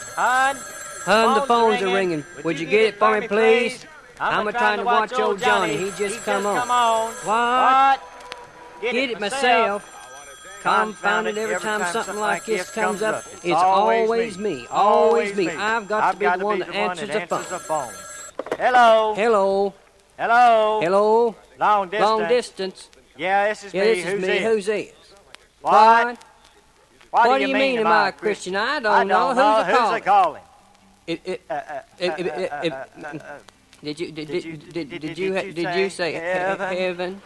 Hun, the phones are ringing. Would you get it for me, please? I'm trying to watch old Johnny. He just come on. What? Get it myself. Confounded, every time something like this comes up, it's always me. Always me. I've got to be the one that answers the phone. Hello. Hello. Hello. Hello. Long distance. Yeah, this is me. Who's this? What? What do you mean, am I a Christian? I don't know. Who's calling? Did you say heaven?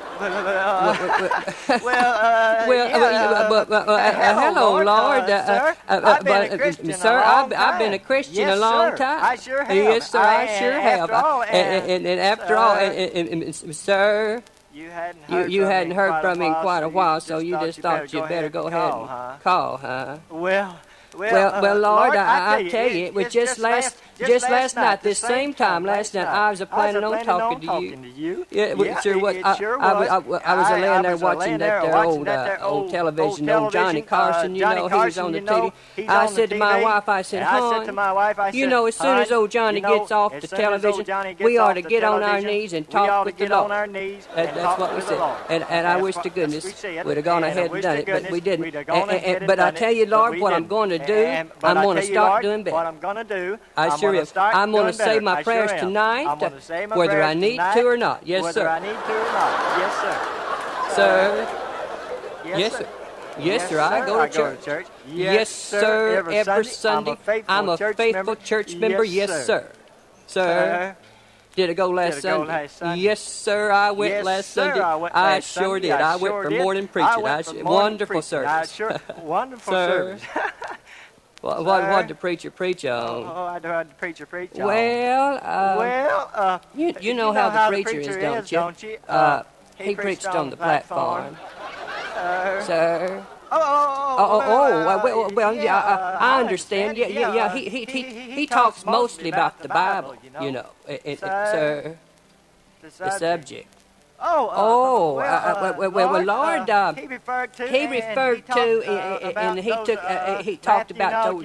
Hello, Lord. Sir, I've been a Christian a long time. I sure have. Yes, sir, I sure have. And after all, sir, you hadn't heard from me in quite a while, so you just thought you'd better go ahead and call, huh? Well, Lord, I tell you, it was just last night, this same time last night, I was planning on talking to you. Yeah, it sure was. I was laying there watching that there old television, old Johnny Carson, you know, he was on the TV. I said to my wife, I said, hon, you know, as soon as old Johnny gets off the television, we ought to get on our knees and talk with the Lord. That's what we said. And I wish to goodness we'd have gone ahead and done it, but we didn't. But I tell you, Lord, what I'm going to do, I'm going to start doing better. What I'm going to do, I sure am. I'm going to say my prayers tonight, whether I need to or not. Yes, sir. Whether I need to or not. Yes, sir. Sir. Yes, sir. Yes, sir. I go to church. Yes, sir. Every Sunday. I'm a faithful church member. Yes, sir. Sir. Did I go last Sunday? Yes, sir, I went last Sunday. I sure did. I went for morning preaching. Wonderful service. Wonderful service. What did the preacher preach on? I had the preacher preach on. Well, you know how the preacher is, don't you? He preached on the platform. Sir. Well, yeah, I understand. Yeah. He talks mostly about the Bible, you know, sir. The subject. Well, Lord, he referred to, and he talked about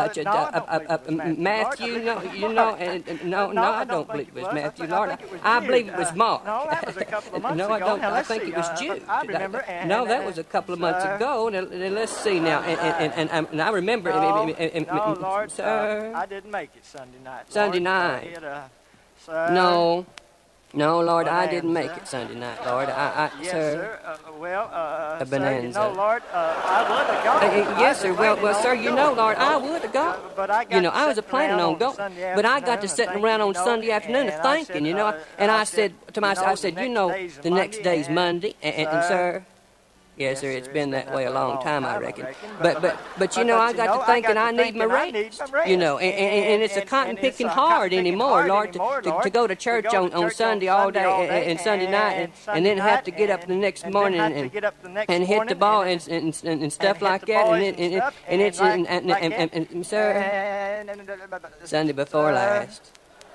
Matthew. No, I don't believe it was Matthew, Lord. I believe it was Mark. No, that was a couple of months ago. I don't. I think it was Jude. I remember. No, that was a couple of months ago. And let's see now. And I remember. No, Lord, sir. I didn't make it Sunday night. Sunday night. No. No, Lord, I didn't make it Sunday night, Lord. Yes, sir. A bonanza. Sir, you know, Lord, I would have gone. Yes, sir. Well, sir, you know, Lord, I would have gone. I was planning on going, but I got to sitting around on Sunday afternoon and thinking, you know, and I said to myself, you know, the next day's Monday, and sir. Yes, sir, it's been that way a long time, I reckon. But you know, I got to thinking I need my raise, you know, and it's a cotton picking hard anymore, Lord, to go to church on Sunday all day and Sunday night, and then have to get up the next morning and hit the ball and stuff like that, and it's sir, Sunday before last.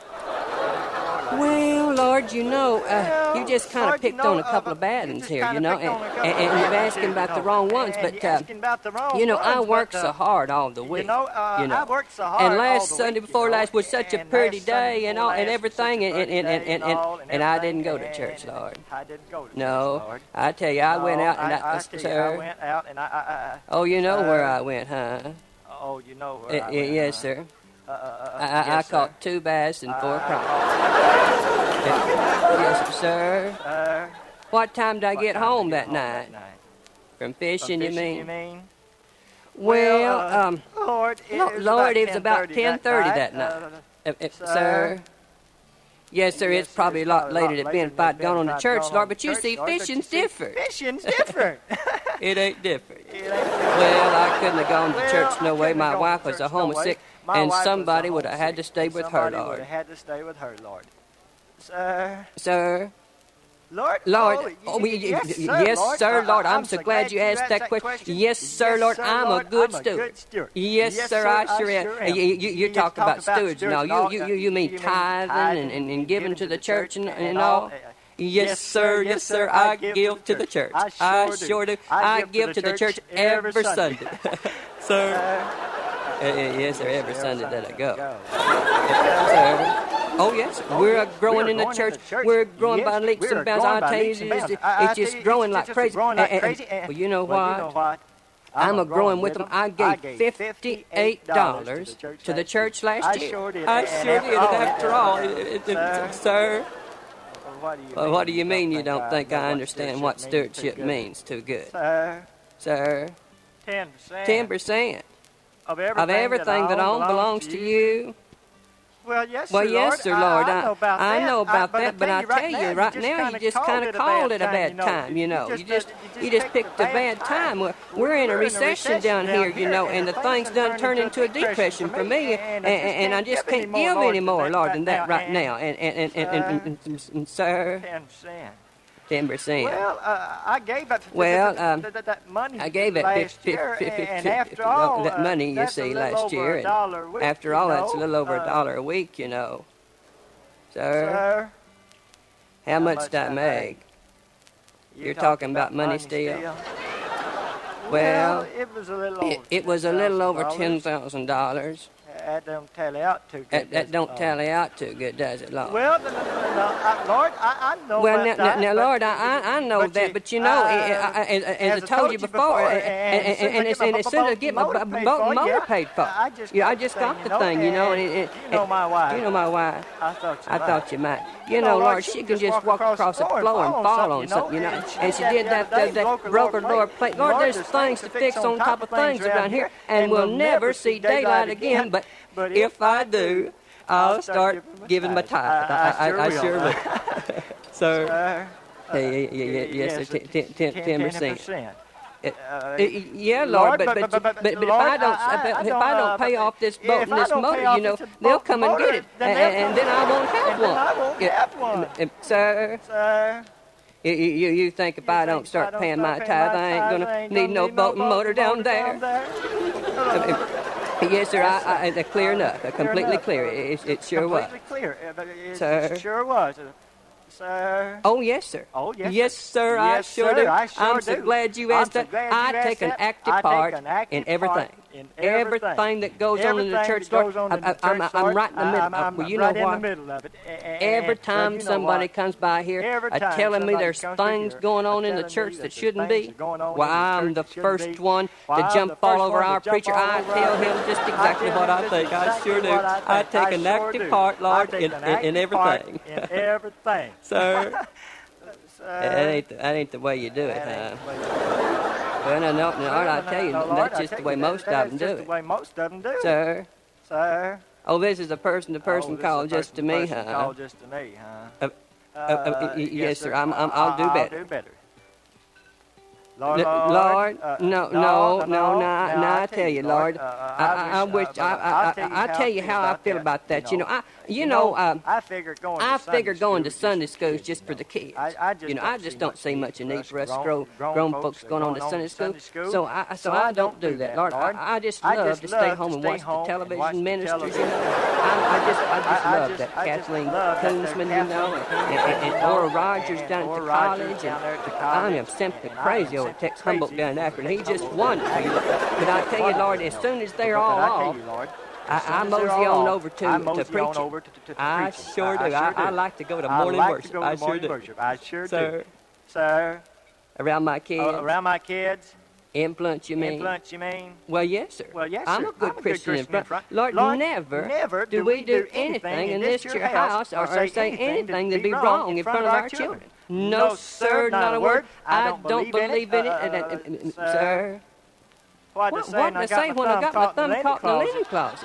Well, Lord, you know, you just kind of picked on a couple of bad ones here, you know, and you're asking about the wrong ones, but, you know, I worked so hard all the week, you know, and last Sunday before last was such a pretty day and all and everything, and I didn't go to church, Lord. No, I tell you, I went out and sir. Oh, you know where I went, huh? Oh, you know where I went. Yes, sir. I caught 2 bass and 4 crappie. Yes, sir. What time did I get home that night? From fishing, you mean? Well, Lord, it was about 10:30 that night. Sir. Yes, sir, it's probably a lot later than being if I'd gone on to church, Lord, but you see, fishing's different. Fishing's different. It ain't different. Well, I couldn't have gone to church no way. My wife was a homesick, and somebody would have had to stay with her, Lord. Sir. Lord, yes, sir, Lord, I'm so glad you asked that question. Yes, sir, Lord, I'm a good steward. Yes, sir, I sure am. You talk about stewards now. You mean tithing and giving to the church and all? Yes, sir, I give to the church. I sure do. I give to the church every Sunday. Sir. Yes, sir, every Sunday that I go. Yes, sir. Oh, yes, we're growing in the church. We're growing by leaps and bounds. I tell you, it's just growing like crazy. Well, you know what? I'm a growing with them. I gave $58 to the church last year. I sure did. And after all, sir. Well, what do you mean you don't think I understand what stewardship means too good? Sir. 10%. Of everything that belongs to you. Well, yes, sir, Lord. I know about that, but I tell you, right now, you just kind of called it a bad time, you know. You just picked a bad time. We're in a recession down here, you know, and the thing's done turned into a depression for me, and I just can't give any more, Lord, than that right now. And sir. 10%. Well, I gave it. That money. I gave it and after all, that money you see last year. And after all, that's a little over $1 a week, you know. Sir, how much did I make? You're talking about money still? Well, it was a little over $10,000. That don't tally out too good. That don't tally out too good, does it, Lord? Well, Lord, I know. Well, now, Lord, I know that, but you know, as I told you before, and as soon as I get my boat and motor paid for, I just got the thing, you know. You know my wife. You know my wife. I thought you might. You know, Lord, she can just walk across the floor and fall on something, you know. And she did that broke her lower plate. Lord, there's things to fix on top of things around here, and we'll never see daylight again. But if I do, I'll start giving my tithe. I sure will. Sir. Yes, 10%. Yeah, Lord, but if I don't pay off this boat and this motor, you know, they'll come and get it, and then I won't have one. Sir. You think if I don't start paying my tithe, I ain't gonna need no boat and motor down there? Yes, sir. Clear enough. Completely clear. It sure was. Completely clear. Sir. It sure was. Sir. Oh, yes, sir. Oh, yes, yes, sir. I sure do. I'm so glad you asked that. I take an active part in everything. Everything that goes on in the church, Lord, I'm right in the middle of it. Well, you know what? Every time somebody comes by here telling me there's things going on in the church that shouldn't be, well, I'm the first one to jump all over our preacher. I tell him just exactly what I think. I sure do. I take an active part, Lord, in everything. In everything. Sir, that ain't the way you do it, huh? Well, no, Lord, I tell you, that's just the way most of them do it. Sir. Oh, this is a person-to-person call just to me, huh? Yes, sir. I'll do better. Lord, no, I tell you, Lord, I wish, I tell you how I feel about that. You know, I figure going to Sunday schools just for the kids. I just don't see much need for us grown folks going on to Sunday school. So I don't do that, Lord. I just love to stay home and watch the television ministers. I just love that Kathleen Koonsman, you know, and Oral Rogers down at the college. And I am simply crazy over Tex Humboldt down in Akron. He just won. But I tell you, Lord, as soon as they're all off, I mosey on over to preaching. I sure do. I like to go to morning worship. I sure do. Sir. Around my kids. Influence, you mean? Well, yes, sir. I'm a good Christian in front. Lord, never do we do anything in this your house or say anything that'd be wrong in front of our children. No, sir, not a word. I don't believe in it, sir. What did I say when I got my thumb caught in the linen closet?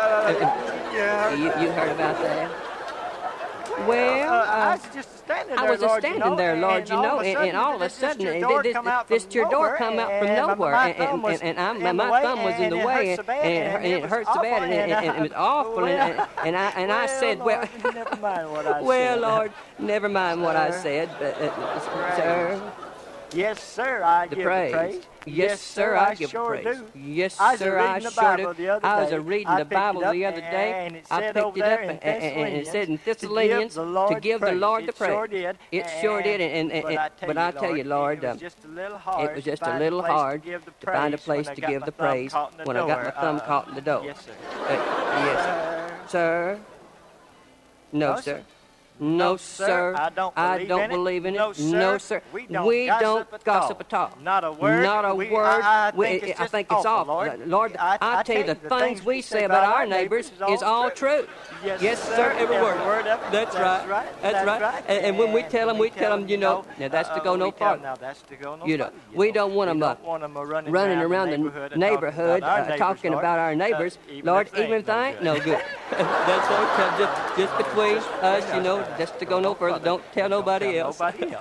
You heard about that? Well, I was just standing there, Lord, you know, and all of a sudden, this your door come out from nowhere, and my thumb was in the way, and it hurt so bad, and it was awful, and I said, well, never mind what I said. Well, Lord, never mind what I said, but, sir. Yes, sir, I give the praise. Yes, sir, I give sure praise. do. Yes, sir, I sure do. I was reading the Bible the other day. I picked it up, and it said in Thessalonians to give the Lord the praise. It sure did. But I tell you, Lord, it was just a little hard to find a place to give the praise when I got my thumb caught in the door. Yes, sir. Yes, sir. No, sir. No, sir. I don't believe in it. No, sir. We don't gossip at all. Not a word. Not a word. I think it's awful. Lord, I tell you, the things we say about our neighbors is all true. Yes, sir. Every word. That's right. That's right. And when we tell them, you know, now that's to go no farther. You know, we don't want them running around the neighborhood talking about our neighbors. Lord, even if they ain't no good. That's what we tell just between us, you know. Just to go no further, don't tell nobody else.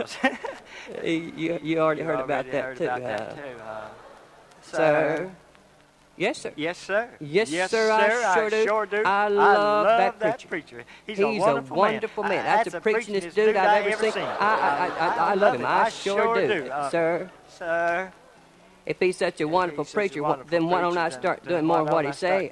You already heard about that too, sir. Yes, sir. Yes, sir. Yes, sir, I sure do. I love that preacher. He's a wonderful man. That's the preachingest dude I've ever seen. I love him. I sure do. Sir. If he's such a wonderful preacher, then why don't I start doing more of what he says?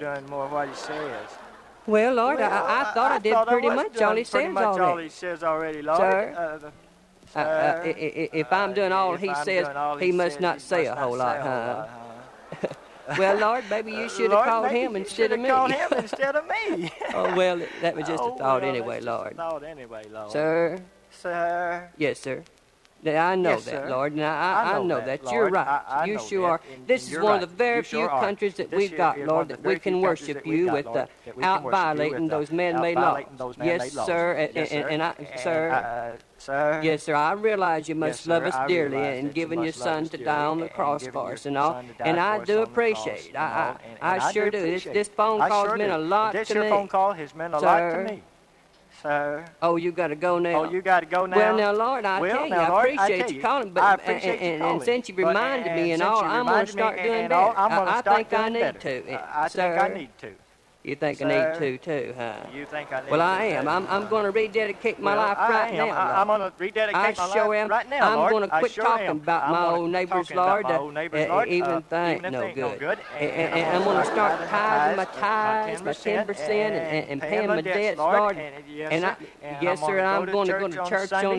Well, Lord, I thought I did pretty much all he says already. Lord. Sir, if I'm doing all he says, he must not say a whole lot, huh? Well, Lord, maybe you should have called him instead of me. Oh, well, that was just a thought anyway, Lord. Sir. Yes, sir. I know that, Lord, and I know that. You're right. You sure are. This is one of the very few countries that we've got, Lord, that we can worship you without violating those man-made laws. Yes, sir, and I, sir. Yes, sir, I realize you must love us dearly in giving your son to die on the cross for us and all, and I do appreciate it. I sure do. This phone call has meant a lot to me. This phone call has meant a lot to me. Sir. Oh, you got to go now. Oh, you got to go now. Well, now, Lord, I tell you, I appreciate you calling, but and since you reminded me and all, I'm going to start doing better. I think I need to. I think I need to. You think I need to, too, huh? You think I need well, I am. I'm going to rededicate my life right now. I'm going to rededicate my life right now, Lord. I'm going to quit talking about my old neighbors, Lord, even they ain't no good. And I'm going to start tithing my tithes, my 10%, and paying my debts, Lord. And yes, sir, I'm going to go to church on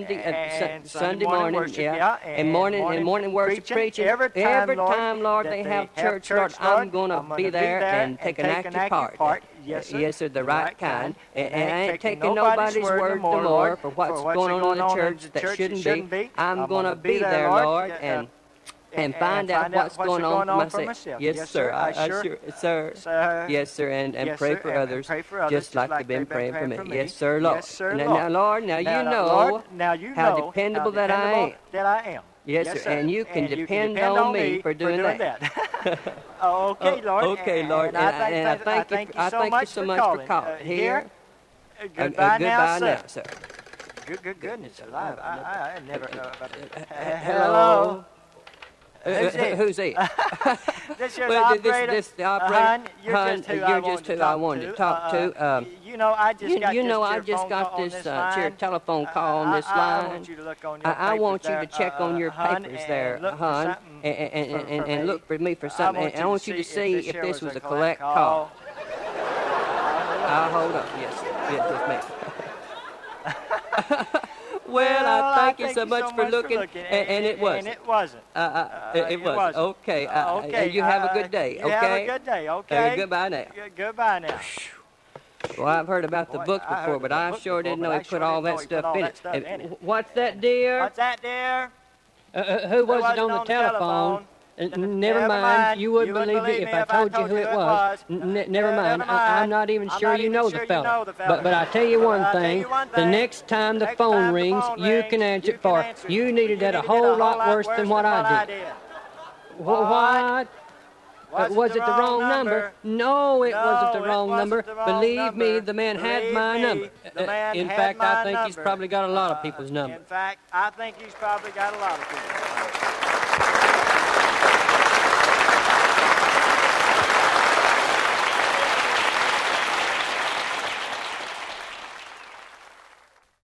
Sunday morning, yeah, and morning worship preaching. Every time, Lord, they have church, Lord, I'm going to be there and take an active part. Yes, sir, the right kind. And I ain't taking nobody's word no more for what's going on in the church that shouldn't be. I'm going to be there, Lord, and find out what's going on for myself. Yes, sir. I sure, sir. Yes, sir, and pray for others, just like they've been praying for me. Yes, sir, Lord. Now, Lord, now you know how dependable that I am. Yes, sir, and you can depend on me for doing that. Okay, Lord. Okay, Lord, and I thank you so much for calling. Here, goodbye now, sir. Good goodness alive. I never know about it. Hello. Who's he? This is the operator. This the operator. You're just who I wanted to talk to. You know, I just got this telephone call on this line. I want you to check on your papers there, hon, and look for me for something. And I want you to see if this was a collect call. Hold up. Yes, me. Well, I thank you so much for looking, and it wasn't. And it wasn't. It was. Okay. You have a good day, okay? You have a good day, okay? Goodbye now. Goodbye now. Well, I've heard about the book before, but I sure didn't know he put all that stuff in it. What's that, dear? What's that, dear? Who was it on the telephone? Never mind. You wouldn't believe it if I told you who it was. Never mind. I'm not even sure you know the fella. But I tell you one thing. The next time the phone rings, you can answer it, for you needed that a whole lot worse than what I did. What? Was it the wrong number? No, it wasn't the wrong number. Believe me, the man had my number. In fact, I think he's probably got a lot of people's number. In fact, I think he's probably got a lot of people's number.